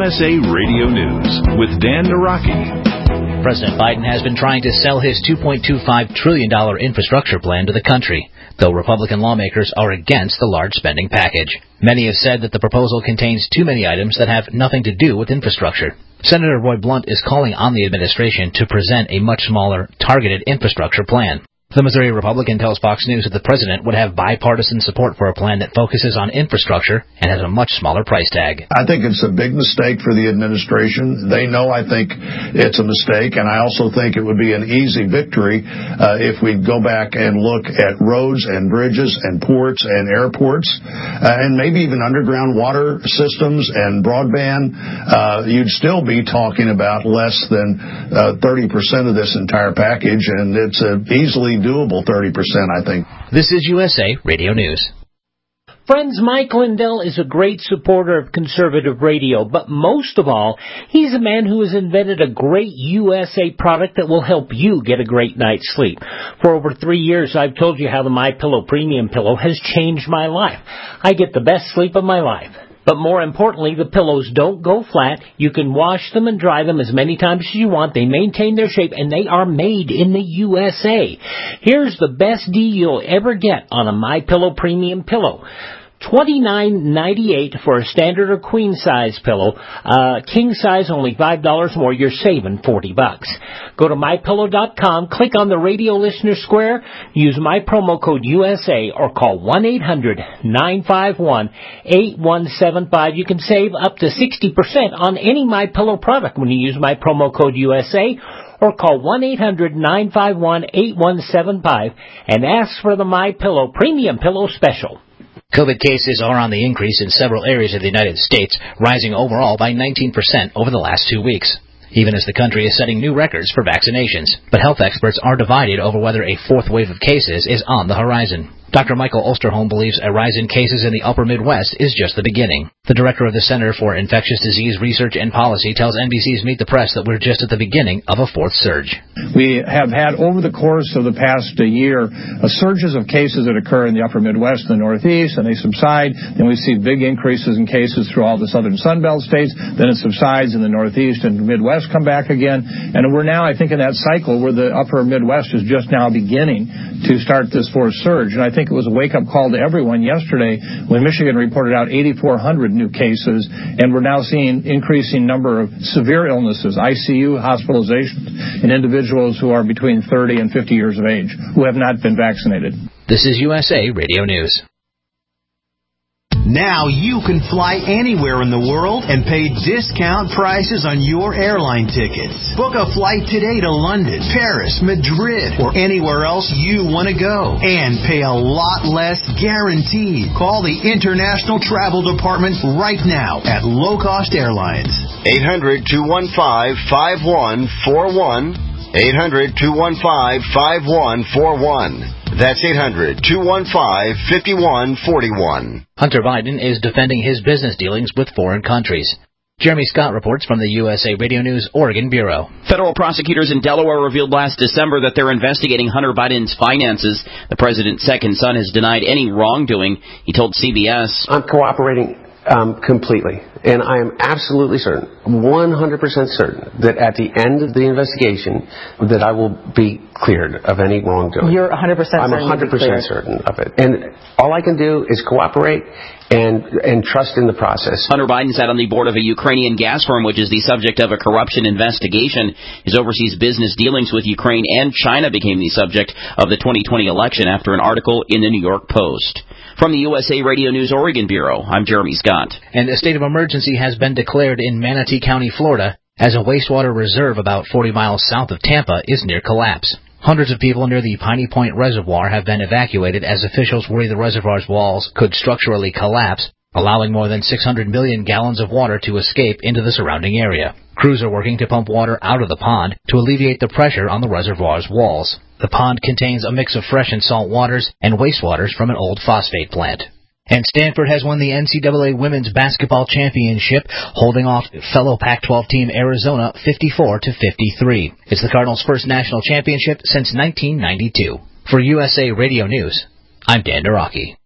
USA Radio News with Dan Naraki. President Biden has been trying to sell his $2.25 trillion infrastructure plan to the country, though Republican lawmakers are against the large spending package. Many have said that the proposal contains too many items that have nothing to do with infrastructure. Senator Roy Blunt is calling on the administration to present a much smaller, targeted infrastructure plan. The Missouri Republican tells Fox News that the president would have bipartisan support for a plan that focuses on infrastructure and has a much smaller price tag. I think it's a big mistake for the administration. They know I think it's a mistake, and I also think it would be an easy victory if we go back and look at roads and bridges and ports and airports and maybe even underground water systems and broadband. You'd still be talking about less than 30% of this entire package, and it's easily doable 30%, I think. This is USA Radio News. Friends, Mike Lindell is a great supporter of conservative radio, but most of all, he's a man who has invented a great USA product that will help you get a great night's sleep. For over 3 years, I've told you how the MyPillow Premium Pillow has changed my life. I get the best sleep of my life. But more importantly, the pillows don't go flat. You can wash them and dry them as many times as you want. They maintain their shape, and they are made in the USA. Here's the best deal you'll ever get on a MyPillow Premium Pillow. $29.98 for a standard or queen size pillow. King size only $5 more. You're saving $40. Go to mypillow.com, click on the radio listener square, use my promo code USA, or call 1-800-951-8175. You can save up to 60% on any MyPillow product when you use my promo code USA, or call 1-800-951-8175 and ask for the MyPillow Premium Pillow Special. COVID cases are on the increase in several areas of the United States, rising overall by 19% over the last 2 weeks, even as the country is setting new records for vaccinations. But health experts are divided over whether a fourth wave of cases is on the horizon. Dr. Michael Osterholm believes a rise in cases in the upper Midwest is just the beginning. The director of the Center for Infectious Disease Research and Policy tells NBC's Meet the Press that we're just at the beginning of a fourth surge. We have had, over the course of the past year, surges of cases that occur in the upper Midwest and the Northeast, and they subside. Then we see big increases in cases through all the southern Sun Belt states. Then it subsides in the Northeast and Midwest come back again. And we're now, I think, in that cycle where the upper Midwest is just now beginning to start this fourth surge. And I think it was a wake-up call to everyone yesterday when Michigan reported out 8,400 new cases, and we're now seeing increasing number of severe illnesses, ICU hospitalizations, in individuals who are between 30 and 50 years of age who have not been vaccinated. This is USA Radio News. Now you can fly anywhere in the world and pay discount prices on your airline tickets. Book a flight today to London, Paris, Madrid, or anywhere else you want to go. And pay a lot less guaranteed. Call the International Travel Department right now at Low Cost Airlines. 800-215-5141. 800-215-5141. That's 800-215-5141. Hunter Biden is defending his business dealings with foreign countries. Jeremy Scott reports from the USA Radio News Oregon Bureau. Federal prosecutors in Delaware revealed last December that they're investigating Hunter Biden's finances. The president's second son has denied any wrongdoing. He told CBS, "I'm cooperating completely, and I am absolutely certain, 100% certain, that at the end of the investigation, that I will be cleared of any wrongdoing." You're 100% certain? I'm 100% certain of it. And all I can do is cooperate and trust in the process. Hunter Biden sat on the board of a Ukrainian gas firm, which is the subject of a corruption investigation. His overseas business dealings with Ukraine and China became the subject of the 2020 election after an article in the New York Post. From the USA Radio News Oregon Bureau, I'm Jeremy Scott. And a state of emergency has been declared in Manatee County, Florida, as a wastewater reserve about 40 miles south of Tampa is near collapse. Hundreds of people near the Piney Point Reservoir have been evacuated as officials worry the reservoir's walls could structurally collapse, allowing more than 600 million gallons of water to escape into the surrounding area. Crews are working to pump water out of the pond to alleviate the pressure on the reservoir's walls. The pond contains a mix of fresh and salt waters and wastewaters from an old phosphate plant. And Stanford has won the NCAA Women's Basketball Championship, holding off fellow Pac-12 team Arizona 54-53. It's the Cardinals' first national championship since 1992. For USA Radio News, I'm Dan Naraki.